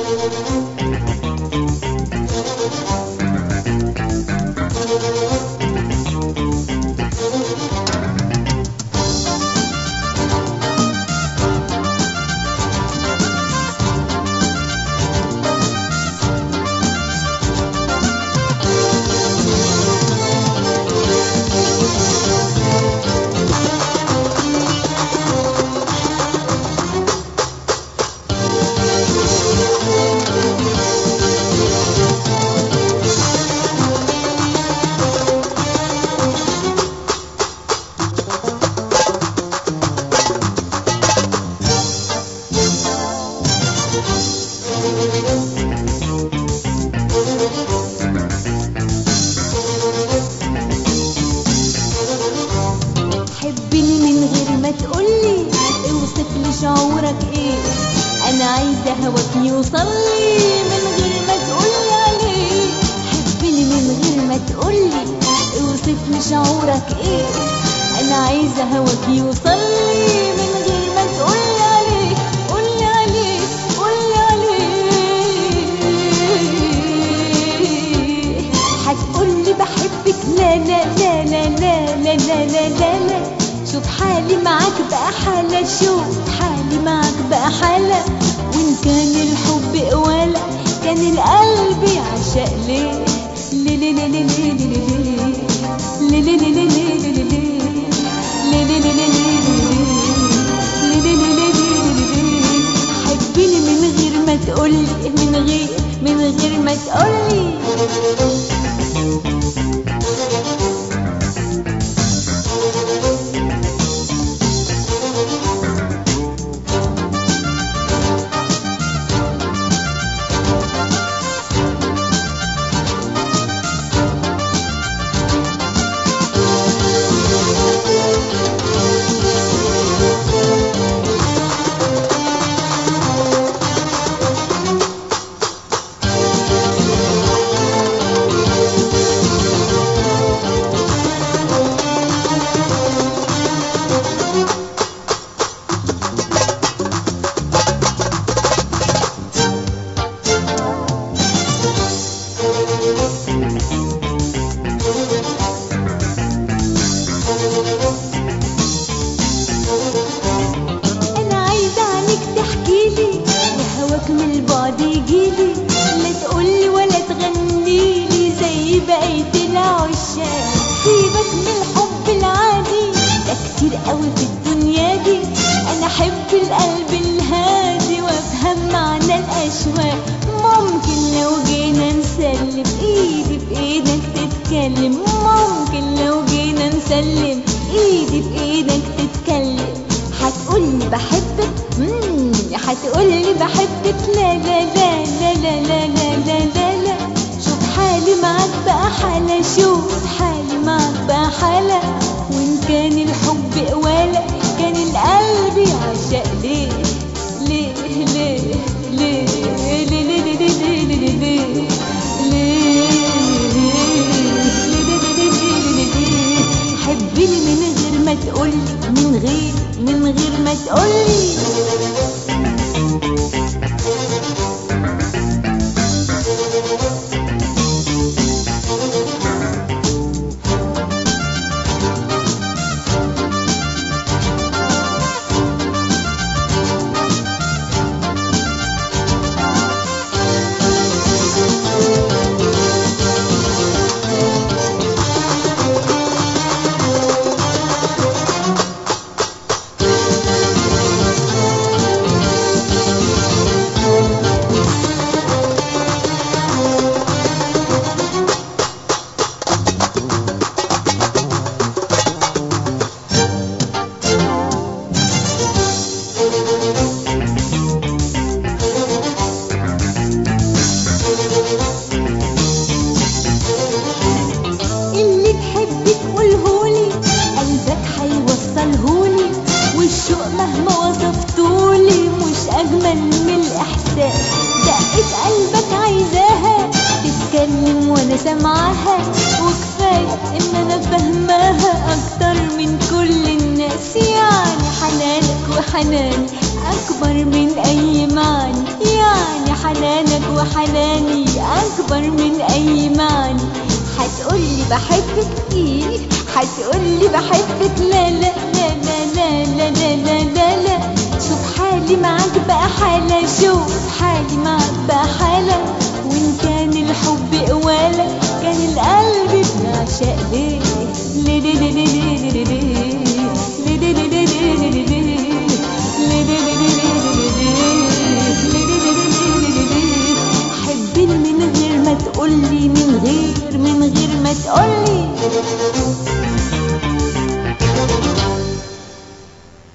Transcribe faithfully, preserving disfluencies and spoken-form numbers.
حبني من غير ما تقولي، اوصف لي شعورك ايه. انا عايزه هواك يوصلي من غير ما تقولي عليه. حبني من غير ما تقولي، اوصف لي شعورك ايه. انا عايزه هواك يوصلي من غير ما تقولي عليه. قولي عليه قولي عليه. هتقولي بحبك، لا لا لا لا لا لا لا لا لا لا. شوف حالي معاك بقى حالة، شوف حالي معاك بقى حالة. وإن كان الحب قوالة كان القلب يعشق ليه. ليه ليه ليه ليه ليه ليه ليه ليه ليه ليه ليه ليه. حبيني من غير ما تقولي، من غير من غير ما تقولي. من البعد يجيلي، لا تقولي ولا تغنيلي زي بقية العشاق. سيبك من الحب العادي ده كتير قوي في الدنيا دي. انا احب القلب الهادي وافهم معنى الاشواق. ممكن لو جينا نسلم ايدي بايدك تتكلم. ممكن لو جينا نسلم ايدي بايدك تتكلم. هتقولي بحبك، مم هتقولي بحبك، لا لا لا لا لا لا لا لا لا لا. شوف حالي معاك بقى حالة، شوف حالي معاك بقى حالة. وإن كان الحب قوالة كان القلب يعشق ليه. ليه ليه ليه ليه ليه ليه ليه ليه ليه. حبيني من غير ما تقولي، من غير من غير ما تقولي. مهما وصفتولي مش أجمل من الإحساس. دقت قلبك عايزاها تتكلم وأنا سامعاها. وكفاية إن أنا فاهماها أكتر من كل الناس. يعني حنانك وحناني أكبر من أي معنى. يعني حنانك حناني أكبر من أي معنى. هتقولي بحبك إيه؟ هتقولي بحبك لا لا لا لا لا لا لا لا لا. شوف حالي معاك بقى حالة، شوف حالي معاك بقى حالة. وإن كان الحب قوالة كان القلب بيعشق ليه ليه ليه ليه ليه ليه ليه ليه ليه ليه ليه ليه. حبني من غير ما تقولي، من غير من غير ما تقولي.